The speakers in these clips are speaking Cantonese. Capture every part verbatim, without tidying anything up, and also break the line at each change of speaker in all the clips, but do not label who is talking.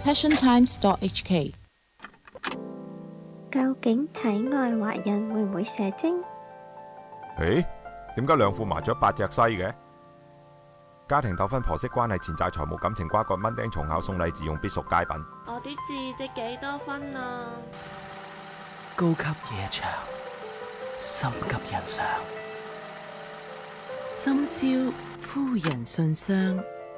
passion times dot h k。
究竟體外懷孕會唔會射精？
誒，點解兩副麻雀八隻西嘅？家庭糾紛、婆媳關係、錢債、財務、感情瓜葛、蚊叮蟲咬、送禮自用必屬佳品。
我啲字值幾多分啊？
高級夜場，心急人上，
深宵夫人信箱。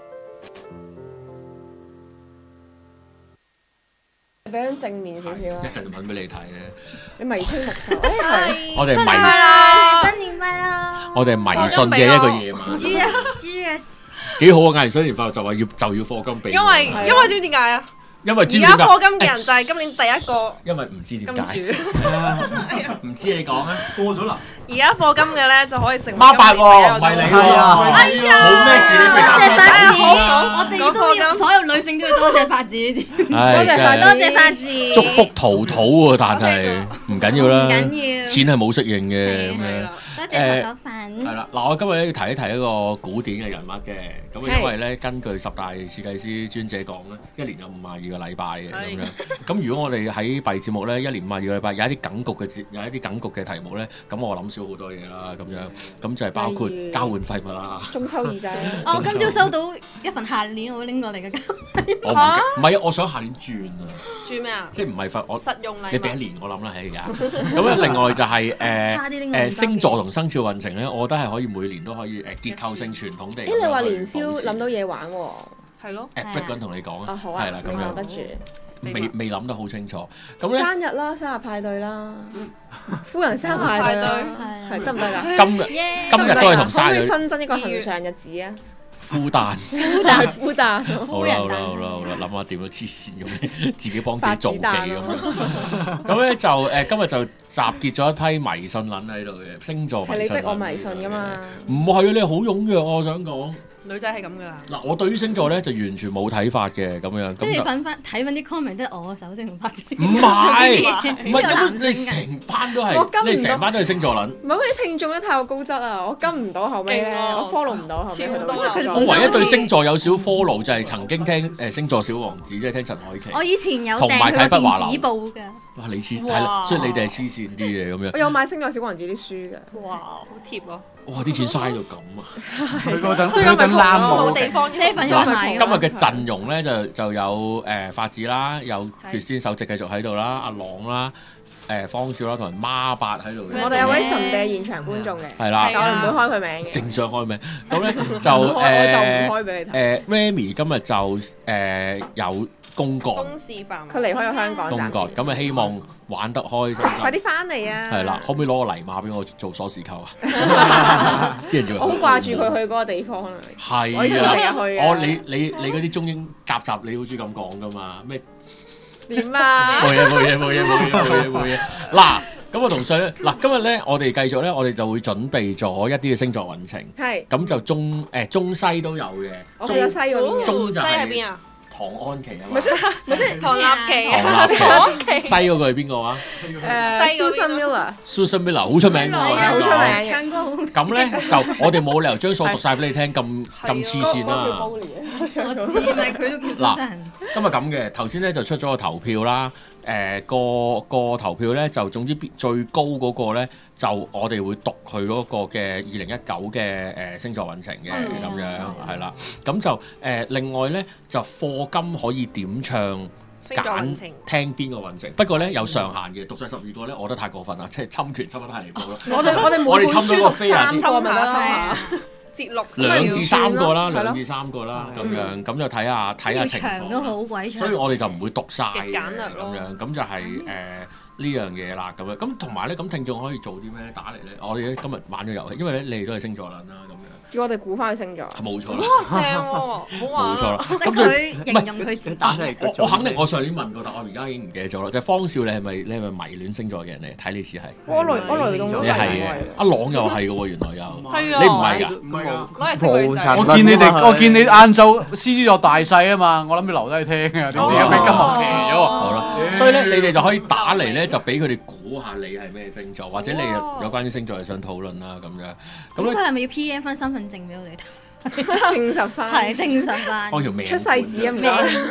俾張正面少少啊！
一陣就揾俾你睇咧。
你眉清目秀，誒係。
我哋迷，
新年快樂！
我哋係迷信嘅一個夜晚。
豬啊豬啊！
幾好啊！嗌完新年快樂就話要就要課金俾。
因為因為知唔知點解啊？
因為
而家課金嘅人就係今年第一個。
因為唔知點解。
金主。
唔知你講啊？過咗啦。
而家課金嘅咧就可以成為
孖八喎，唔係你喎。
哎呀！
冇咩事，你咪打錯字
好，我哋都要所有女性都要多謝發字呢啲。多謝發多謝發字。
祝福陶土喎，但係唔緊要啦。
唔緊要。
錢係冇適應嘅咁樣。
多謝頭粉。
係啦，嗱，我今日咧要提一提一個古典嘅人物嘅，咁因為咧根據十大設計師專者講咧，一年有五十二個禮拜嘅咁樣。咁如果我哋喺閉節目咧，一年五十二個禮拜，有一啲梗局嘅節，有一啲梗局嘅題目咧，咁我諗少好多嘢啦，咁樣，咁就係包括交換廢物啦。
中秋二仔。
我今朝收到一份下年我拎過嚟嘅交換廢物。
我唔唔係，我想下年轉啊。
轉咩啊？
即係唔係份我
實用禮物。
你俾一年我諗啦，喺而家。咁咧，另外就係誒誒星座同生肖運程咧，我覺得係可以每年都可以誒結構性傳統地。
誒，你話年宵諗到嘢玩喎？
係咯。
誒 break 緊同你講啊，係啦，咁樣
得住。
未未諗得好清楚。咁咧
生日啦，生日派對啦，夫人生日派對係得唔得㗎？
今日今日都係同生日。
可唔可以新增一個恆常日子啊？
孵蛋，
孵蛋，孵蛋。
好啦好啦好啦好啦，諗下點樣黐線咁，自己幫自己做記咁樣。咁咧就誒，今日就集結咗一批迷信撚喺度嘅星座迷信。係
你逼我迷信㗎嘛？
唔係啊，你好踴躍，我想講。
女仔係咁噶啦。嗱，
我對於星座咧就完全冇睇法嘅咁樣。
即係你瞓翻睇翻啲 comment 都係我首先同發字。
唔係，唔係根本你成班都係，你成班都係星座撚。
唔係，嗰啲聽眾咧太有高質啊！我跟唔到後尾咧，我 follow 唔到後尾去到。
我唯一對星座有少 follow 就係曾經聽誒星座小王子，即係聽陳凱琪。
我以前有
同埋睇筆畫
紙報㗎。
哇！你黐睇，所以你哋係黐線啲嘅咁樣。
我有買星座小王子啲書㗎。
哇！好貼啊！
哇！啲錢嘥到咁啊！
佢嗰陣，佢嗰陣攬冇
地方，
今日
嘅陣容咧就就有誒發子啦，有決先首席繼續喺度啦，阿朗啦，誒方少啦，同埋孖八喺度。
我哋有位神秘現場觀眾嘅，
係啦，
我哋唔會開佢名嘅。
正想開名，咁咧就
誒，我就唔開俾你睇。
誒 Remy 今日就誒有公幹，
公事繁忙，
佢離開咗香港。
公幹咁啊，希望玩得開心。
快啲翻嚟啊！
係啦，可唔可以攞個泥馬俾我做鎖匙扣啊？啲人就
我好掛住佢去嗰個地方啊！
係啊，我你你你嗰啲中英夾雜，你好中意咁講噶嘛？咩？
點啊？
冇嘢冇嘢冇嘢冇嘢冇嘢冇嘢。嗱，咁我同上咧，嗱今日咧，我哋繼續咧，我哋就會準備咗一啲嘅星座運程。係。咁就中誒中西都有嘅。
我去咗西嗰邊嘅。
中就係
邊啊？
唐安琪啊嘛，
咪即咪即係
唐立琪啊，
唐立琪，西嗰個係邊個啊？
誒 Susan
Miller，Susan Miller 好出名㗎喎，
好出名，唱
歌好。
咁咧就我哋冇理由將數讀曬俾你聽，咁咁黐線啦。
我知，咪佢都叫
嗱，今日咁嘅頭先咧就出咗個投票啦。誒個個投票咧就總之最高嗰個咧就我哋會讀佢嗰個嘅二零一九嘅誒星座運程嘅咁樣係啦，咁就誒另外咧就課金可以點唱揀聽邊個運程，不過咧有上限嘅，讀晒十二個咧，我覺得太過分啦，即係侵權侵得太離譜啦。
我哋我哋每本書讀三個咪得啦。
節錄
兩至三個啦，兩至三個啦，咁樣咁就睇下睇下情況。
長都好鬼長，
所以我哋就唔會讀晒嘅
簡略
咁樣，咁就係誒呢樣嘢啦，咁樣咁同埋咧，咁聽眾可以做啲咩咧？打嚟咧，我哋咧今日玩咗遊戲，因為咧你哋都係星座論啦，咁樣。
叫我哋估翻佢星座，
冇錯啦，
正喎，好玩。
冇錯啦，
咁佢形容佢自己。
我我肯定我上年問過，但我而家已經唔記得咗啦。就係方少，你係咪你係咪迷戀星座嘅人嚟？睇你似係。
我雷我雷動咗。
你係嘅，阿朗又係嘅喎，原來又。
係啊。
你唔係㗎？
唔係㗎。攞嚟識女仔。
我見你哋，我見你晏晝獅子座大細啊嘛，我諗住留低聽啊，點知有咩金學期咗喎？
好啦，所以咧你哋就可以打嚟咧，就俾佢哋估下你係咩星座，或者你有關於星座係想討論啦咁樣。
咁佢係咪要 P M 翻身份證俾我哋睇？
證實翻，
係證實翻。
放條命
出世紙啊，唔該。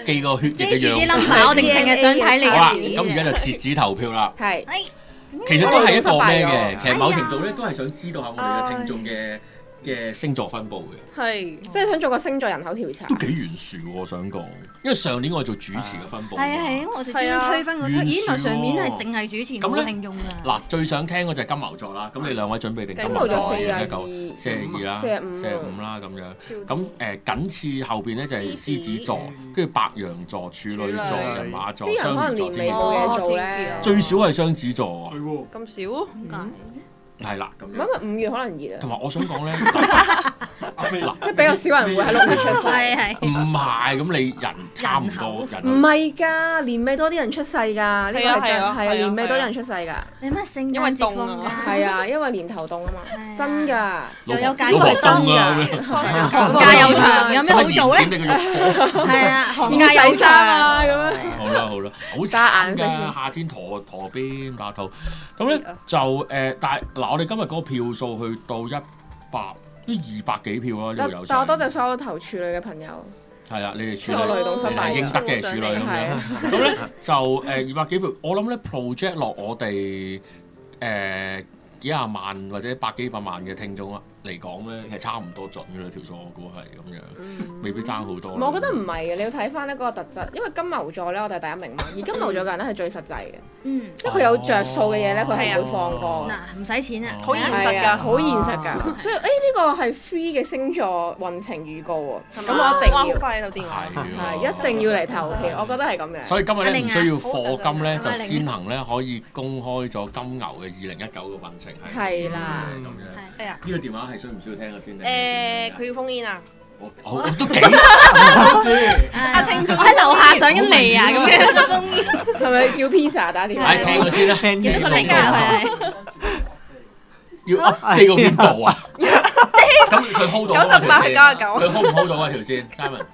記個血液嘅樣。
啲 number， 我哋淨係想睇你嘅。
好啦，咁而家就截止投票啦。
係。
其實都係一個咩嘅？其實某程度咧都係想知道下我哋嘅聽眾嘅嘅星座分佈嘅。
係，
即係想做個星座人口調查。
都幾懸殊喎，我想講，因為上年我係做主持嘅分佈。
係啊係啊，我就專登推分個推，咦原來上面係淨係主持冇聽眾㗎。
嗱，最想聽嗰就係金牛座啦。咁你兩位準備定金牛座四廿九、四廿二啦、四廿五啦咁樣。咁誒緊次後邊咧就係獅子座，跟住白羊座、處女座、人馬座、雙魚座。啲人可能年尾冇嘢做咧。最少係雙子座啊！
咁少？點解？
係啦，咁樣。
咁啊，五月可能熱啊。
同埋我想講咧，
嗱，即係比較少人會喺六月出世。
係係。
唔係，咁你人差唔多人。
唔係㗎，年尾多啲人出世㗎，呢個係真係啊，年尾多啲人出世㗎。
你乜性？
因為凍啊。
係啊，因為年頭凍啊嘛，真㗎。
又有假
期
真
㗎，
寒假又長，有咩好做咧？係啊，寒假又長啊咁樣。
好啦好啦，好慘㗎，夏天陀陀邊打肚。咁咧就誒，但係嗱，我哋今日嗰個票數去到一百，都二百幾票啦，呢個有。
但我多謝所有投處女嘅朋友。
係啊，你哋處女，你係應得嘅處女咁樣。咁咧就誒二百幾票，我諗咧 project 落我哋誒幾廿萬或者百幾百萬嘅聽眾啊嚟講咧，其實差唔多準嘅啦，條數我估係咁樣，未必爭好多。
我覺得唔係嘅，你要睇翻呢嗰個特質，因為金牛座咧，我哋係第一名嘛，而金牛座嘅人咧係最實際嘅，
嗯，
即係佢有着數嘅嘢咧，佢係唔會放過。
嗱，唔使錢啊，
好現實㗎，
好現實㗎，所以誒呢個係 free 嘅星座運程預告喎，咁我一定要
快到電話，
係一定要嚟投票，我覺得係咁樣。
所以今日咧唔需要課金咧，就先行咧可以公開咗金牛嘅二零一九嘅運程係。
係啦，
咁樣。
係啊。
呢個電話係需唔需要聽嘅先？
誒，佢要封煙啊！
我我都幾知。
阿聽眾，我喺樓下上緊嚟啊！咁樣就封煙。
係咪叫 pizza 打電話？
係聽咗先啦。
見到個零啊，係。
要 update 個邊度啊？咁佢 hold 到啊條線，佢 hold 唔 hold 到啊條線 ，Simon。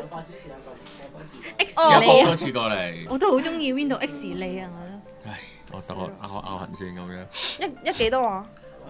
X
試下
你
播多次過嚟。
我都好中意 Windows X 你啊，我都。
唉，我等我拗拗痕先咁樣。
一一幾多啊？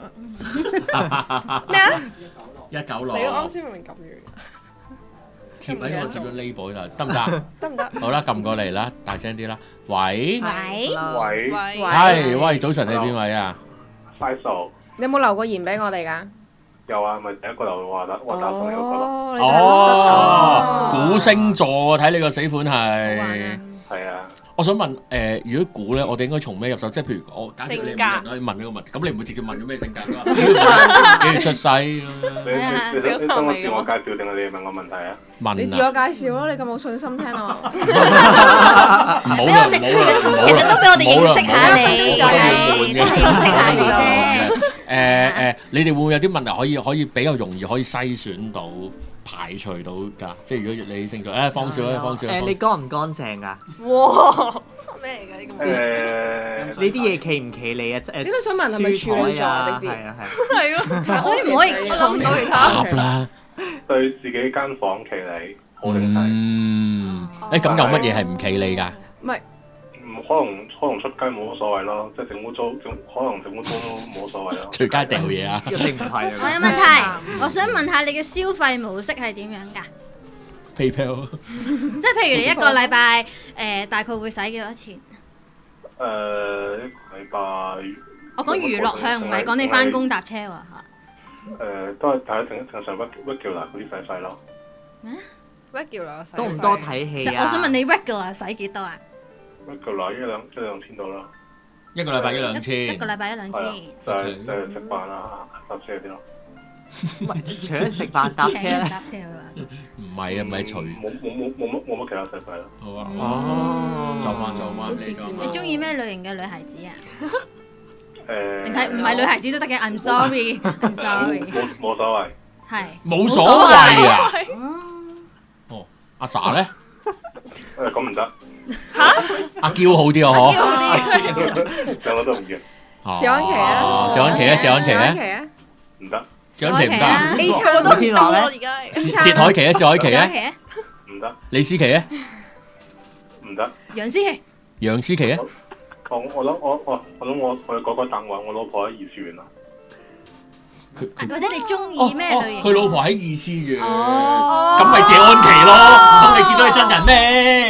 咩啊？
一九六。
死啦！啱先明明撳完。
貼喺我接咗 label 度，得唔得？
得唔得？
好啦，撳過嚟啦，大聲啲啦。喂。
喂。
喂。
係，喂，早晨，你邊位啊？
快數。
你有冇留過言俾我哋㗎？
有啊，咪第一個留話得，話打同你嗰個咯。
哦，估星座睇你個死款係。
係啊。
我想問誒，如果估咧，我哋應該從咩入手？即係譬如我假設你冇人可以問呢個問題，咁你唔會直接問咗咩性格㗎？幾月出世啊？
你你你你想我自我介紹定係你問我問題啊？
問啊！
你自我介紹咯，你咁冇信心聽啊！
唔好啦，唔好啦，
其實都俾我哋認識下你，就係都係認識下你啫。
誒誒，你哋會唔會有啲問題可以可以比較容易可以篩選到？排除到㗎，即係如果你星座，誒放少啦，放少。
誒你乾唔乾淨啊？
哇！咩嚟㗎呢個？
誒
呢啲嘢企唔企理啊？誒，
你都想問係咪處女座啊？直接
係啊係。
係咯，
所以唔可以諗到其他。
答啦。
對自己間房企理，好定係？
嗯。誒咁有乜嘢係唔企理㗎？
唔係。
可能可能出街冇乜所謂咯，即係整污糟，整可能整污糟都冇所謂咯。
隨街掉嘢啊！
一定唔係啊！
我有問題，我想問下你嘅消費模式係點樣㗎
？PayPal。
即係譬如你一個禮拜誒大概會使幾多錢？
誒一個禮拜。
我講娛樂向，唔係講你翻工搭車喎嚇。
誒都係睇正正常 regular 嗰啲使費咯。
咩
？regular 使費
多唔多睇戲啊？
我想問你 regular 使幾多啊？
一個禮一兩一兩千到啦，
一個禮拜一兩千，
一個禮拜一兩千，
就係就係食飯啊、搭車嗰啲咯。
喂，除咗食飯搭車咧，
搭車佢話
唔係啊，咪除
冇冇冇冇乜冇乜其他使費咯。
好啊，哦，就翻就翻嚟㗎。
你中意咩類型嘅女孩子啊？
誒，
定係唔係女孩子都得嘅 ？I'm sorry，I'm sorry。
冇冇所謂。
係。
冇所謂啊！哦，阿 sa 咧？
誒，咁唔得。
嚇！
阿嬌好啲啊，
嗬，兩個都唔要。
謝安琪啊！
謝安琪啊！謝安琪
啊！
唔得。
謝安琪唔得。
A 超都
天樂咧？
薛凱琪啊！薛凱琪啊！
唔得。
李思琪啊！
唔得。
楊思琪。
楊思琪啊！
我我諗我我我諗我我改個答案，我老婆喺二次元啊。
或者你中意咩類型？
佢老婆喺二次元，
哦，
咁咪謝安琪咯。唔通你見到佢真人咩？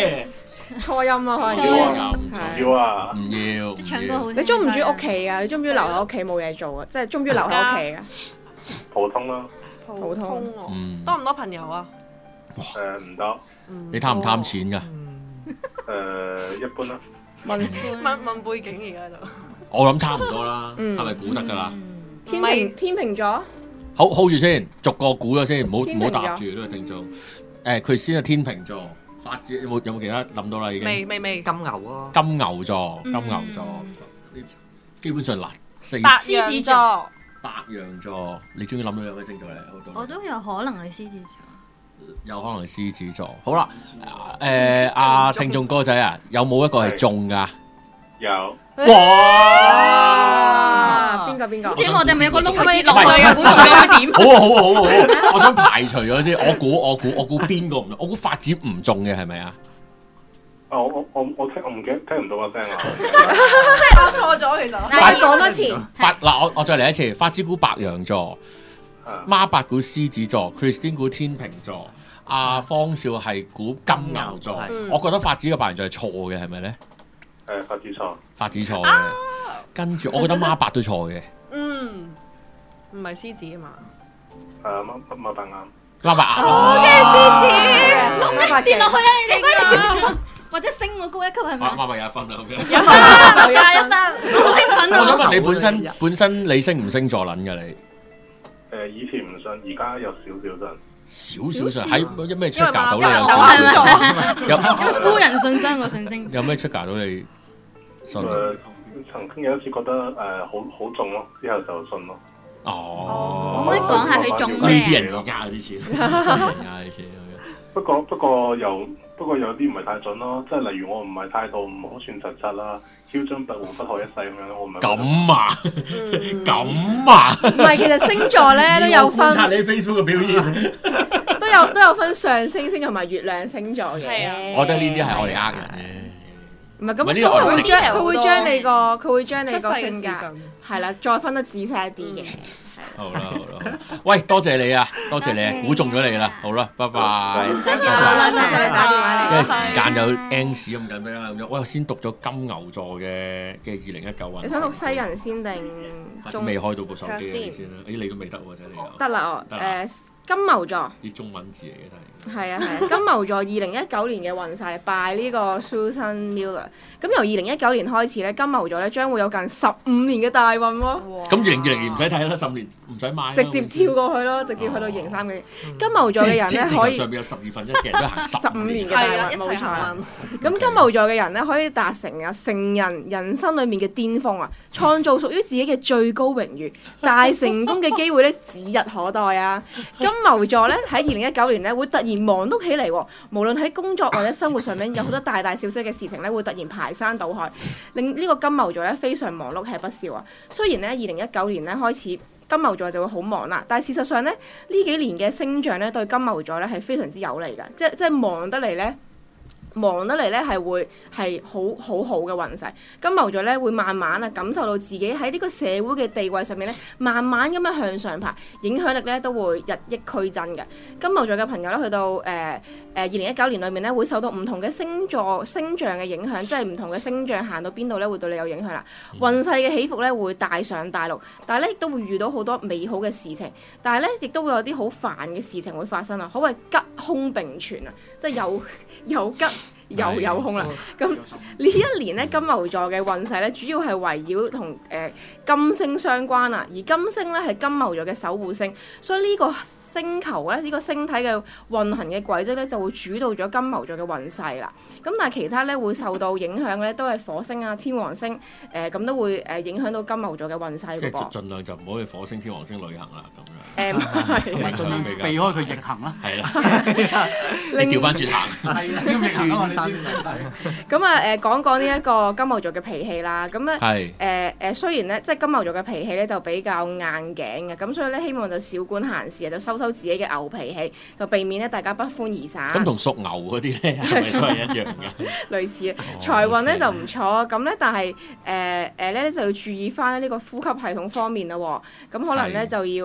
初音啊，可能
要啊，
係
要啊，
唔要。
唱歌好。
你中唔中意屋企啊？你中唔中意留喺屋企冇嘢做啊？即係中唔中意留喺屋企啊？
普通啦。
普通。
嗯。
多唔多朋友啊？
誒唔得。
你貪唔貪錢㗎？
誒一般啦。
問
問問背景而家就。
我諗差唔多啦，係咪估得㗎啦？
天秤天秤座。
好 hold 住先，逐個估咗先，唔好
天秤座
唔好答住呢個聽眾。誒，佢先係天秤座，發子有冇有冇其他諗到啦？已經。
未未未。
金牛啊。
金牛座，金牛座，基本上嗱四。
白羊座。
白羊座，你終於諗到有咩星座咧？好多。
我都有可能係獅子座。
有可能係獅子座。好啦，誒阿聽眾哥仔啊，有冇一個係中㗎？
有。
哇！
邊個邊個？
點我哋咪有個窿可以落去啊？估到佢點？
好啊好啊好啊好啊！我想排除咗先，我估我估我估邊個唔中？我估發子唔中嘅係咪啊？
哦，我我我聽我唔記得聽唔到個聲啊！
即係我錯咗其實。
再講多次。
發嗱我我再嚟一次，發子估白羊座，孖八估獅子座 ，Christine 估天秤座，阿方少係估金牛座。我覺得發子嘅白羊座係錯嘅，係咪咧？
誒，發子錯。
發子錯嘅，跟住我覺得孖八都錯嘅。
嗯，唔係獅子啊嘛。
誒，孖孖八啱。
孖八啱。
好嘅獅子，窿一跌落去啦！你哋嗰啲，或者升我高一級係咪？
孖八有一分啦，咁樣。
有分，有一分，好興奮啊！
我想問你本身本身你星唔星座撚㗎你？
誒，以前唔信，而家有少少信。
少少信喺有咩出格到你有
有
少少信？有
因為夫人信箱個信星。
有咩出格到你信？
誒，曾經有一次覺得誒好好中咯，之後就信咯。
哦。
可唔可以講下佢中
呢
咩？
啲人而家啲錢，呃啲錢。
不過不過又不過有啲唔係太準咯，即係例如我唔係態度唔好算實質啦，囂張跋扈不可一世咁樣，我唔係。
咁啊？咁啊？
唔係，其實星座咧都有分。
觀察你 Facebook 嘅表現。
都有都有分上升星同埋月亮星座嘅。
我覺得呢啲係我哋呃人嘅。
唔係咁，佢會將佢會將你個佢會將你個性格係啦，再分得仔細一啲嘅。
好啦好啦，喂，多謝你啊，多謝你啊，估中咗你啦，好啦，拜拜。
多謝你打電話嚟。
因為時間有 N 時咁緊啦，咁樣我先讀咗金牛座嘅嘅二零一九運。
你想讀西人先定中？
未開到部手機先啦，咦你都未得喎，睇你又。
得啦，誒金牛座。
啲中文字嚟嘅都係。
係啊係啊，金牛座二零一九年嘅運勢拜呢個 Susan Miller。咁由二零一九年開始咧，金牛座咧將會有近十五年嘅大運喎。
咁二零二零年唔使睇啦，十年唔使買。
直接跳過去咯，直接去到二零三嘅。金牛座嘅人咧可以。
上邊有十二分一嘅人都行
十五年嘅大運，冇錯。咁金牛座嘅人咧可以達成啊成人人生裡面嘅巔峰啊，創造屬於自己嘅最高榮譽，大成功嘅機會咧指日可待啊！金牛座咧喺二零一九年咧會突然忙碌起嚟喎，無論喺工作或者生活上面有好多大大小小嘅事情咧，會突然排山倒海，令呢個金牛座咧非常忙碌，吃不消啊！雖然咧二零一九年咧開始金牛座就會好忙啦，但係事實上咧呢幾年嘅星象咧對金牛座咧係非常之有利㗎，即係即係忙得嚟咧。忙得嚟咧係會係好好好嘅運勢，金牛座咧會慢慢啊感受到自己喺呢個社會嘅地位上面咧，慢慢咁樣向上爬，影響力咧都會日益俱增嘅。金牛座嘅朋友咧去到誒誒二零一九年裏面咧會受到唔同嘅星座星象嘅影響，即係唔同嘅星象行到邊度咧會對你有影響啦。運勢嘅起伏咧會大上大落，但係咧亦都會遇到好多美好嘅事情，但係咧亦都會有啲好煩嘅事情會發生啊，可謂吉凶並存啊，即係有有吉。又有空啦，咁呢一年咧金牛座嘅運勢咧，主要係圍繞同誒金星相關啊，而金星咧係金牛座嘅守護星，所以呢個星球咧呢、呢個星體嘅運行嘅軌跡咧就會主導咗金牛座嘅運勢啦。咁但係其他咧會受到影響咧，都係火星啊、天王星誒咁、呃、都會誒影響到金牛座嘅運勢。
即係盡量就唔好去火星、天王星旅行啦，咁樣。
誒係，
盡量避開佢逆行啦。
係啦，你調翻轉行。係啦，逆行啊嘛，你知。
咁啊誒講講呢一個金牛座嘅脾氣啦，咁咧誒誒雖然咧即係金牛座嘅脾氣咧就比較硬頸嘅，咁所以咧希望就少管閒事啊，就收收自己嘅牛脾氣，就避免咧大家不歡而散。
咁同屬牛嗰啲咧係咪都係一樣㗎？
類似啊，財運咧就唔錯，咁咧但係誒誒咧就要注意翻呢個呼吸系統方面啦喎，咁可能咧就要誒。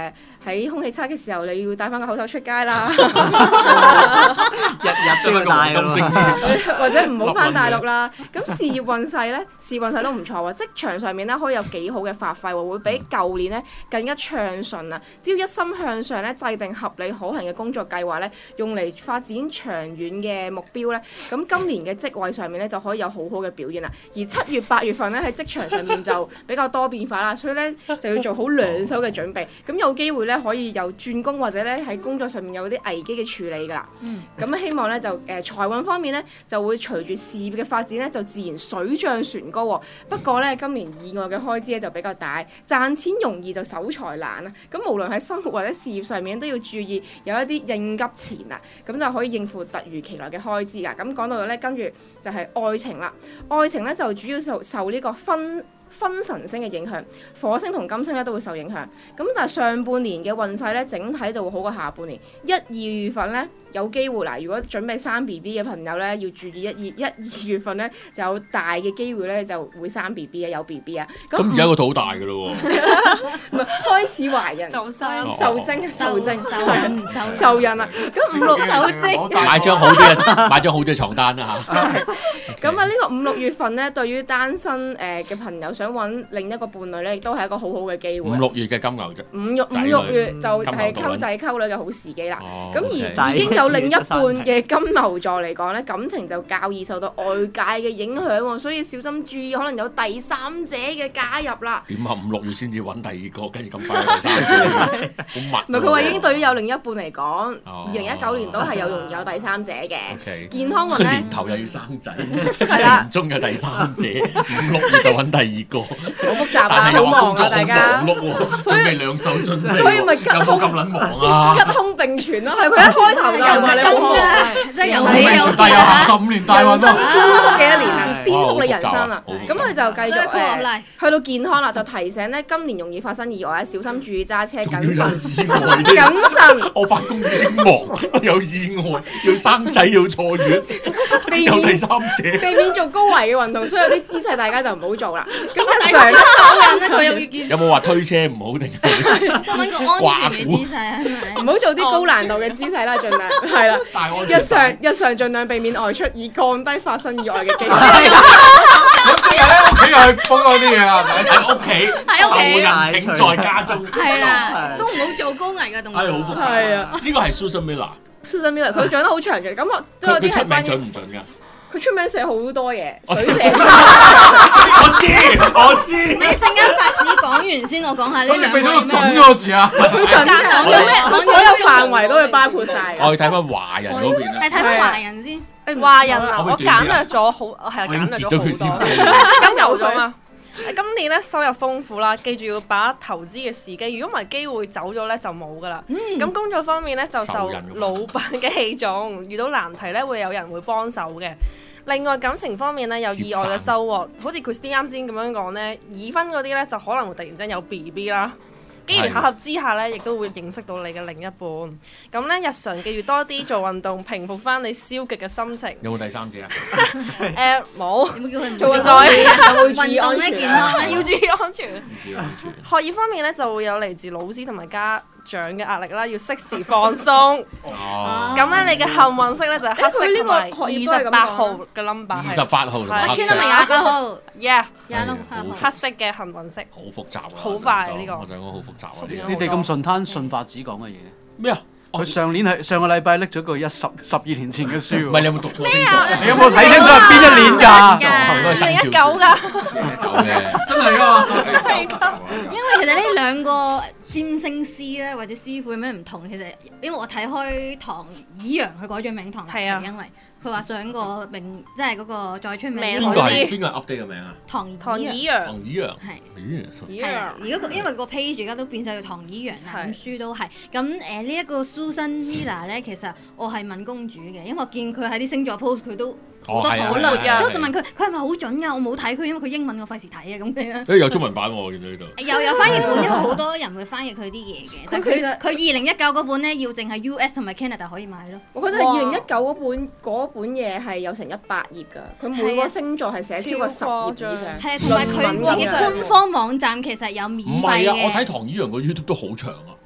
誒喺空氣差嘅時候，你要戴翻個口罩出街啦，
日日都要戴㗎，
或者唔好翻大陸啦。咁事業運勢咧，事業運勢都唔錯喎，職場上面咧可以有幾好嘅發揮喎，會比舊年咧更加暢順啊！只要一心向上咧，制定合理可行嘅工作計劃咧，用嚟發展長遠嘅目標咧，咁今年嘅職位上面咧就可以有好好嘅表現啦。而七月八月份咧喺職場上面就比較多變化啦，所以咧就要做好兩手嘅準備。咁有機會咧可以有轉工或者咧喺工作上面有啲危機嘅處理㗎啦。咁、嗯、希望咧就誒、呃、財運方面咧就會隨住事業嘅發展咧就自然水漲船高喎。不過咧今年意外嘅開支咧就比較大，賺錢容易就守財難啊。咁無論喺生活或者事業上面都要注意有一啲應急錢啊，咁就可以應付突如其來嘅開支㗎。咁講到咧跟住就係愛情啦，愛情咧就主要受受呢個分。分神星嘅影響，火星同金星咧都會受影響。咁但係上半年嘅運勢咧，整體就會好過下半年。一、二月份咧有機會嗱，如果準備生 B B 嘅朋友咧，要注意一、二、一、二月份咧就有大嘅機會咧就會生 B B 啊，有 B B 啊。
咁而家個肚大㗎咯喎，
唔係開始懷孕，
就生
受精、受精、
受孕、受
受孕啊！咁五六受精，
買張好啲嘅，買張好啲嘅床單啦嚇。
咁啊，呢個五六月份咧，對於單身誒嘅朋友想揾另一個伴侶咧，亦都係一個好好嘅機會。
五六月嘅金牛啫，
五六五六月就係溝仔溝女嘅好時機啦。咁而已經有另一半嘅金牛座嚟講咧，感情就較易受到外界嘅影響喎，所以小心注意，可能有第三者嘅加入啦。
點啊？五六月先至揾第二個，跟住咁快第三者，好密。
唔係佢話已經對於有另一半嚟講，二零一九年都係有容易有第三者嘅。健康運咧，
年頭又要生仔，
係啦，
年中有第三者，五六月就揾第二個。
好複雜啊，好忙啊，大家。
所以兩手準備，
所以咪吉凶
咁撚忙啊！
吉凶並存咯，係佢一開頭就話你好忙，
即係有你有
大有行十五年大運都
顛覆幾多年啊，顛覆你人生啊！咁佢就繼續誒，去到健康啦，就提醒咧，今年容易發生意外啊，小心注意揸車，謹慎，謹慎。
我發工已經忙，有意外，要生仔要坐月，有第三者，
避免做高危嘅運動，所以有啲姿勢大家就唔好做啦。咁
日常佢有意見，
有冇話推車唔好定？
就揾個安全嘅姿勢係咪？
唔好做啲高難度嘅姿勢啦，盡量係啦。日常日常盡量避免外出，以降低發生意外嘅機會。
咁即係喺屋企又去幫多啲嘢啦，
喺屋企，受人請在家中。
係啦，都唔好做高危嘅動作。
係好複雜。
係啊，
呢個係 Susan Miller。Susan
Miller 佢長得好長嘅，咁我都有啲係關於。
準唔準㗎？
佢出名寫好多嘢，
我
水寫。
我知我知。
你陣間發子講完先，我講下呢兩個。
你變咗個準嗰個字啊！
佢準㗎，有咩？佢所有範圍都會包括晒。
我去睇翻華人嗰邊咧。
係睇翻華人先。
華人啊，我簡略咗好，係簡略咗好多。金牛咗嘛？今年咧收入豐富啦，記住要把握投資嘅時機，如果唔係機會走咗咧就冇噶啦。咁、嗯、工作方面咧就受老闆嘅器重，遇到難題咧會有人會幫手嘅。另外感情方面咧有意外嘅收穫，好似 Christine 啱先咁樣講咧，已婚嗰啲咧就可能會突然之間有 B B 啦。機緣巧合之下咧，亦都會認識到你嘅另一半。咁咧，日常記住多啲做運動，平復翻你消極嘅心情。
有冇第三者啊？
誒冇。
有冇叫佢做運動咧？會注意安全，
健康
要注意安全。
注意安全。
學業方面咧，就會有嚟自老師同埋家長嘅壓力啦，要適時放鬆。哦。咁咧，你嘅幸運色咧就係黑色同埋二十八號嘅 number。二
十八號同埋黑色。
圈都咪廿八號。
Yeah。
廿六號。
黑色嘅幸運色。
好複雜啊！
好快呢個。
我想講好複雜啊！
你哋咁順攤順發子講嘅嘢
咩啊？
佢上年係上個禮拜拎咗個一十十二年前嘅書喎。
唔係你有冇讀錯？
咩啊？
你有冇睇清楚係邊一年㗎？
二零一九㗎。
真係㗎。
因為其實呢兩個占星師咧或者師傅有咩唔同？其實因為我睇開唐以陽，佢改咗名唐立淇，因為佢話想個名即係嗰個再出名。
邊個係邊個 update 嘅名啊？
唐
唐以陽。
唐以陽。
係。係。而家因為個 page 而家都變晒叫唐以陽啦，咁書都係。咁誒呢一個 Susan Miller 咧，其實我係問公主嘅，因為我見佢喺啲星座 post 佢都好多討論，之後就問佢佢係咪好準㗎？我冇睇佢，因為佢英文我費事睇啊咁樣。
誒有中文版喎，我見到呢度。
有有翻譯本，因為好多人會翻譯佢啲嘢嘅。但佢佢二零一九嗰本咧，要淨係 U S 同埋 Canada 可以買咯。
我覺得二零一九嗰本嗰本嘢係有成一百頁㗎，佢每個星座係寫超過十頁以上。
係啊，同埋佢自己官方網站其實有免費嘅。
唔係啊，我睇唐以陽個 YouTube 都好長啊。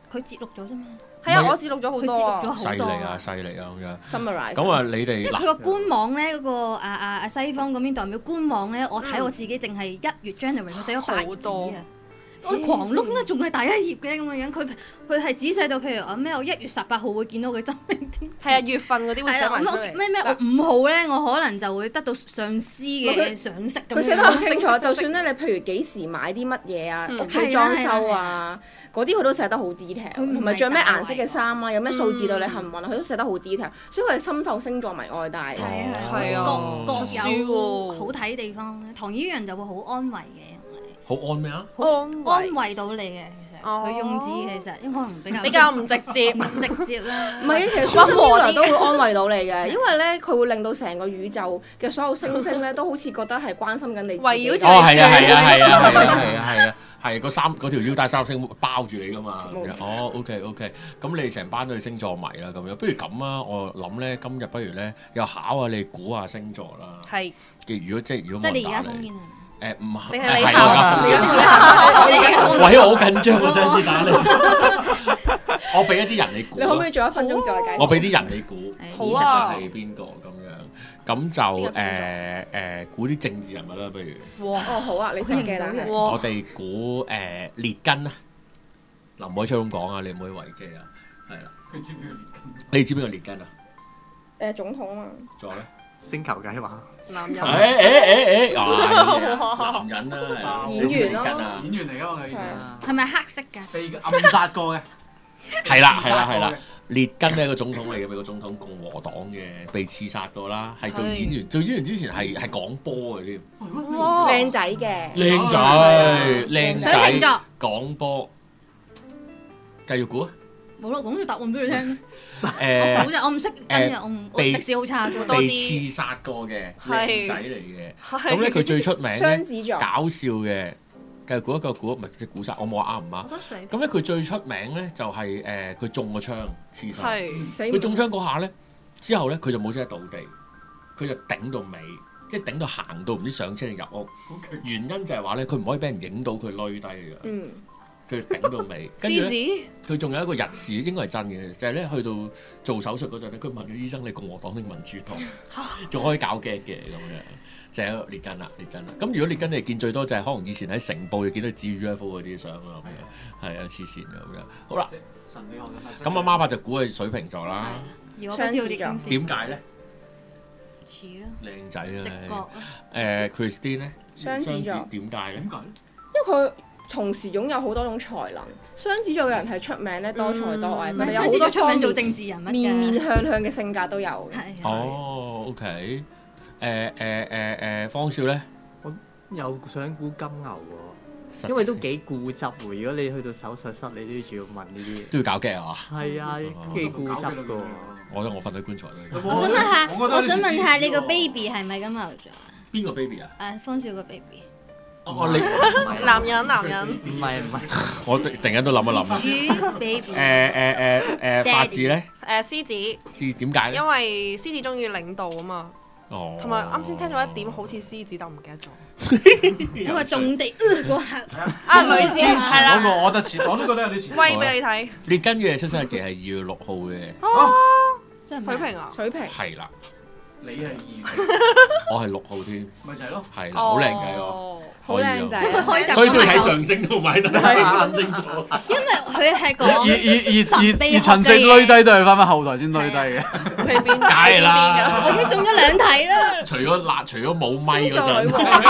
佢節錄咗啫嘛。
係啊，我節錄咗好多啊，
犀利啊，犀利啊咁樣。
Summarize。
咁啊，你哋
因為佢個官網咧，嗰個啊啊啊西方嗰邊代表官網咧，我睇我自己淨係一月 January 佢寫咗八頁紙啊。我狂碌啦，仲係第一頁嘅咁嘅樣，佢佢係仔細到譬如我咩，我一月十八號會見到佢真命天子。
係啊，月份嗰啲會寫埋出嚟。
咩咩，我五號咧，我可能就會得到上司嘅賞識咁樣。
佢寫得好清楚，就算咧你譬如幾時買啲乜嘢啊，屋企裝修啊，嗰啲佢都寫得好 detail，同埋着咩顏色嘅衫啊，有咩數字對你幸運啊，佢都寫得好 detail，所以佢係深受星座迷愛戴。
係啊，
係啊，
各各有好睇地方咧。唐依陽就會好安慰嘅。
好安咩啊？
安安慰到你嘅，其實佢用字其實應該可能比較
比較唔直接，
唔直接啦。
唔係，其實 Susan 都會安慰到你嘅，因為咧佢會令到成個宇宙嘅所有星星咧都好似覺得係關心緊你，
圍繞住你。
哦，係啊，係啊，係啊，係啊，係啊，係啊，係個三嗰條腰帶三星包住你噶嘛。哦 ，OK OK，咁你成班都係星座迷啦，咁樣不如咁啊？我諗咧今日不如咧又考下你估下星座啦。
係。
如果即係如果冇人打你。誒唔係，
你係你
考啊！喂，我好緊張啊！等先打你。我俾一啲人你估。
你可唔可以做一分鐘再計？
我俾啲人你估。
好啊。
係邊個咁樣？咁就誒誒估啲政治人物啦，不如。
哇！哦好啊，你先記啦。
我哋估誒列根啊！嗱，唔可以出咁講啊！你唔可以違紀啊！係啦。佢知邊個列根？你知邊個列根啊？
誒總統啊嘛。
仲有咧？
星球計劃。
男人。
誒誒誒誒，啊！男人啊，
演員咯，
演員嚟㗎嘛佢。
係咪黑色㗎？
被暗殺過嘅。
係啦係啦係啦，列根係一個總統嚟嘅，美國總統，共和黨嘅，被刺殺過啦，係做演員，做演員之前係係講波嘅添。
靚仔嘅。
靚仔，靚仔。
水瓶座。
講波。繼續估啊！
冇咯，講咗答案俾佢聽。
誒，
我我唔識跟嘅，我唔我歷史好差，多啲。
被刺殺過嘅靚仔嚟嘅，咁咧佢最出名
雙子座，
搞笑嘅，繼續估一個估，唔係即係估殺，我冇話啱唔啱。咁咧佢最出名咧就係誒佢中個槍刺殺，佢中槍嗰下咧之後咧佢就冇即刻倒地，佢就頂到尾，即係頂到行到唔知上車定入屋。原因就係話咧佢唔可以俾人影到佢攣低嘅。嗯。佢頂到尾，跟住咧，佢仲有一個日事，應該係真嘅，就係咧去到做手術嗰陣咧，佢問咗醫生：你共和黨定民主黨？仲可以搞 gag 嘅咁樣，就係列根啦，列根啦。咁如果列根你見最多就係可能以前喺成報就見到指 U F O 嗰啲相咯，係啊，黐線嘅咁樣。好啦，神秘學嘅咁阿媽爸就估係水瓶座啦。
雙子座點
解咧？
似咯。
靚仔啊！
直覺。
誒 Christine 咧？
雙子座
點解咧？點解咧？
因為佢同時擁有好多種才能，雙子座嘅人係出名咧多才多藝，佢哋有好多出名做政治人物，面面向向嘅性格都有嘅。
哦 ，OK，誒誒誒誒，方少咧，
我又想估金牛喎，因為都幾固執喎。如果你去到手術室，你都要要問呢啲，
都要搞驚啊！
係啊，幾固執㗎。
我覺得我瞓喺棺材度。
我想問下，我想問下你個 baby 係咪金牛座？
邊個 baby 啊？
誒，方少個 baby。
哦，你
男人男人，
唔係唔係，
我突然間都諗一諗。
魚 baby。
誒誒誒誒，發字咧？
誒獅子。
獅點解咧？
因為獅子中意領導啊嘛。
哦。
同埋啱先聽咗一點，好似獅子，但唔記得咗。
因為種地嗰下。
啊，類似係啦。
嗰個我覺得似，我都覺得有啲似。
威俾你睇。
列根嘅出生日期係二月六號嘅。
哦。水瓶啊？
水瓶。
係啦。
你係二，
我係六號添。
咪就係咯。
係啦，好靚仔喎。
好靚仔，
所以都要睇上升同埋睇星座。
因為佢係講
而而而而陳勝攣低都係翻返後台先攣低嘅。
佢邊？
梗係啦，
我已經中咗兩題啦。
除咗辣，除咗冇咪嗰陣。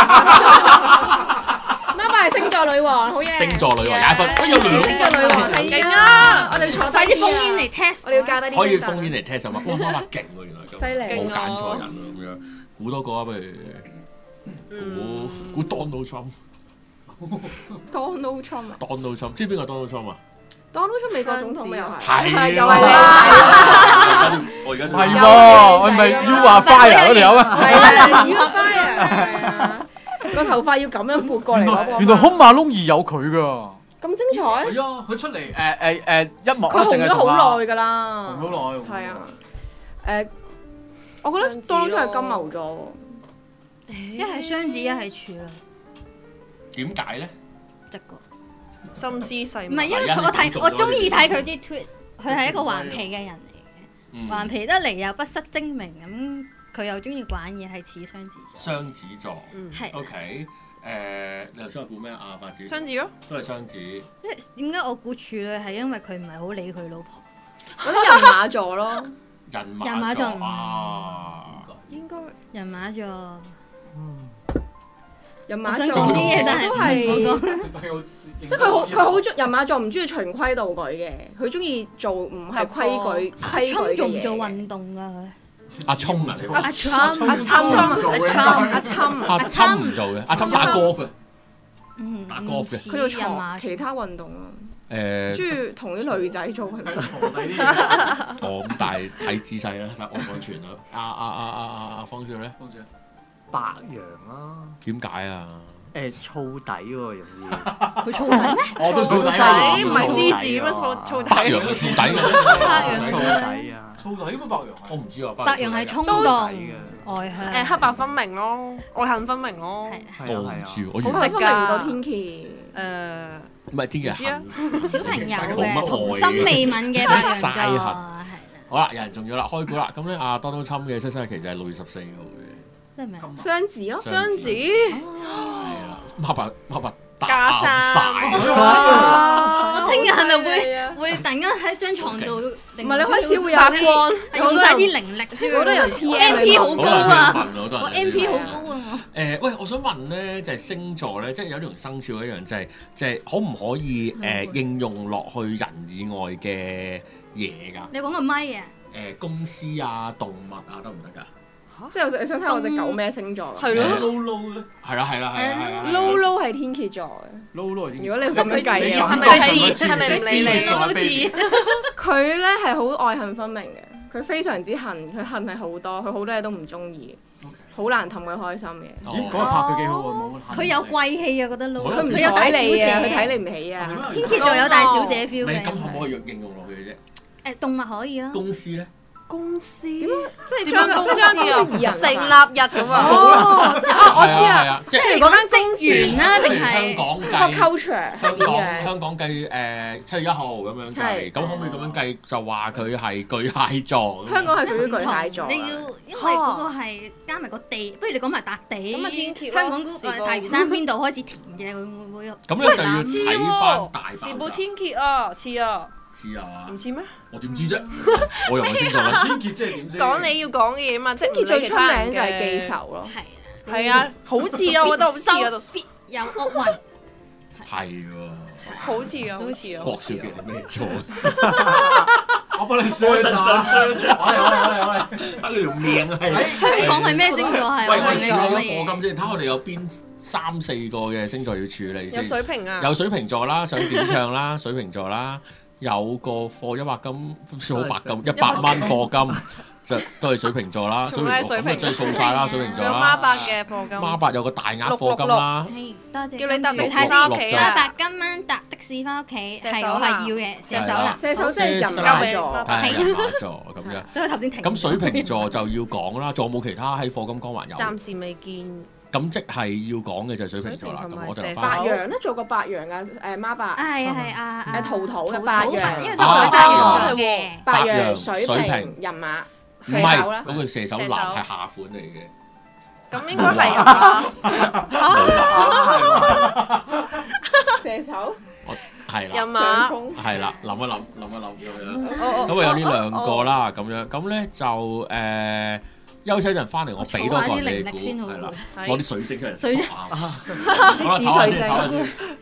媽媽係星座女王，好嘢！
星座女王廿分，哎呀，
星座女王係
勁啊！
我哋坐
快啲封煙嚟 test，
我哋要加低啲。
可以封煙嚟 test 啊嘛！哇，媽媽勁喎，原來咁。
犀利，
冇揀錯人啊咁樣，估多個啊，不如估估 Donald Trump。
Donald Trump 啊
！Donald Trump，知邊個 Donald Trump 啊
？Donald Trump 美國總統咪又係？
係
又係
你。我而家
係喎，我咪 You are fire 嗰條友啊！
係啊 You are fire 個頭髮要咁樣撥過嚟嗰個。
原來空馬窿二有佢㗎。
咁精彩？
係啊，佢出嚟誒誒誒一幕
佢紅咗好耐㗎啦。
紅好耐。
係啊。誒，我覺得 Donald Trump 係金牛座喎。
一係雙子，一係處女。
點解咧？
直覺。
心思細密。
唔係因為我睇我中意睇佢啲 tweet，佢係一個頑皮嘅人嚟嘅，頑皮得嚟又不失精明咁。佢又中意玩嘢，係似雙子座。
雙子座，
嗯，係。
OK，誒，你頭先話估咩啊？發子。
雙子咯。
都係雙子。
即係點解我估處女係因為佢唔係好理佢老婆？
嗰啲人馬座咯。
人馬座啊。
應該人馬座。
嗯。人馬
座
啲
嘢，但係
都係，即係佢好佢好中人馬座唔中意循規蹈矩嘅，佢中意做唔係規矩規矩嘅嘢。
做唔做運動啊？佢？
阿聰啊，
阿聰阿聰
阿聰阿聰
阿聰唔做嘅，阿聰打 golf 嘅，
嗯，
打 golf 嘅，
佢做床其他運動啊，
誒，
中意同啲女仔做運動。
哦，咁但係睇姿勢啦，睇安唔安全啦。阿阿阿阿阿方少咧，方少
白羊啦。
點解啊？
誒燥底喎，容易。
佢燥底咩？
我都燥底，
唔係獅子咩？燥燥底。
白羊嘅燥底嘅。
白羊
燥底啊！
燥底咩白羊？
我唔知啊。
白羊係衝動、外向。
誒黑白分明咯，愛恨分明咯。
我唔知，我
好分明過天蠍。
誒。
唔係天蠍係恨。
小朋友嘅童心未泯嘅白羊座。
齋恨。好啦，有人中咗啦，開估啦。咁咧，阿多多侵嘅出生日期就係六月十四號嘅。
真係咩？
雙子咯，
雙子。
係啦，黑白黑白
加
曬。
我聽日係咪會會突然間喺張床度？唔
係你開始會有
光，用晒啲靈力。好多人 P M P 好高啊！我 M P 好高啊！
我誒喂，我想問咧，就係星座咧，即係有啲同生肖一樣，就係即係可唔可以誒應用落去人以外嘅嘢㗎？
你講個咪啊？
誒公司啊、動物啊，得唔得㗎？
即係你想睇我隻狗咩星座？
係咯
，Low Low 咧，
係啦係啦係啦
，Low Low 係天蠍座嘅。
Low Low 係天蠍。
如果你咁樣計嘅話，
係咪係係咪唔理你好似？
佢咧係好愛恨分明嘅，佢非常之恨，佢恨係好多，佢好多嘢都唔中意，好難氹佢開心嘅。
咦，嗰日拍佢幾好喎，冇。
佢有貴氣啊，覺得 Low。
佢唔睬你啊，佢睇你唔起啊。
天蠍座有大小姐 feel 嘅。
咁可唔可以應用落去嘅啫？
誒動物可以啦。
公司咧？
公司
點樣？即係將即係將公司
成立日咁啊！
哦，即係哦，我知啦，
即
係嗰間精園啦，定係
香港計
culture
香港香港計誒七月一號咁樣計，咁可唔可以咁樣計就話佢係巨蟹座？
香港係屬於巨蟹座。
你要因為嗰個係加埋個地，不如你講埋笪地。
咁啊天蠍
香港嗰個大嶼山邊度開始填嘅，會唔會？
咁咧就要睇翻大
時報天蠍啊，似啊。
似啊？
唔似咩？
我點知啫？我又唔係星座啦。
天蠍即係點先？
講你要講嘅嘢嘛，即係
天蠍最出名就係記仇咯。
係
係啊，好似啊，我覺得好似啊，
必有惡運。
係喎。
好似啊，好似啊。
郭少傑係咩座？
我幫你 search 下 search 下。我嚟我嚟我嚟。
睇佢條命係。
香港係咩星座係？
喂，我哋處理咗課金先，睇我哋有邊三四個嘅星座要處理先。
有水瓶啊。
有水瓶座啦，想點唱啦，水瓶座啦。有個課一百金，好白金，一百蚊課金就都係水瓶座啦。水瓶座咁咪即係掃晒啦，水瓶座啦。
孖八嘅課金。
孖八有個大額課金啦。
多謝。
叫你搭的士
睇
翻屋企啊！
八百今晚搭的士翻屋企，係我係要嘅。射手男。
射手即係人馬座。
係人馬座咁樣。
所以頭先停。
咁水瓶座就要講啦，仲有冇其他喺課金光環有？
暫時未見。
咁即係要講嘅就係水瓶座啦，咁我就
白羊咧做過白羊嘅誒孖八，
係係啊
誒圖圖嘅白羊，因為
真係生咗嘅
白羊、水瓶、人馬、射手啦。
嗰個射手男係下款嚟嘅。
咁應該係啊。
射手。
係啦。
人馬。
係啦，諗一諗，諗一諗咁樣。咁啊有呢兩個啦，咁樣咁咧就誒。休息一陣翻嚟，我俾多個你估，係啦，攞啲水晶出嚟。
水晶。
好啦，唞下先，唞下先。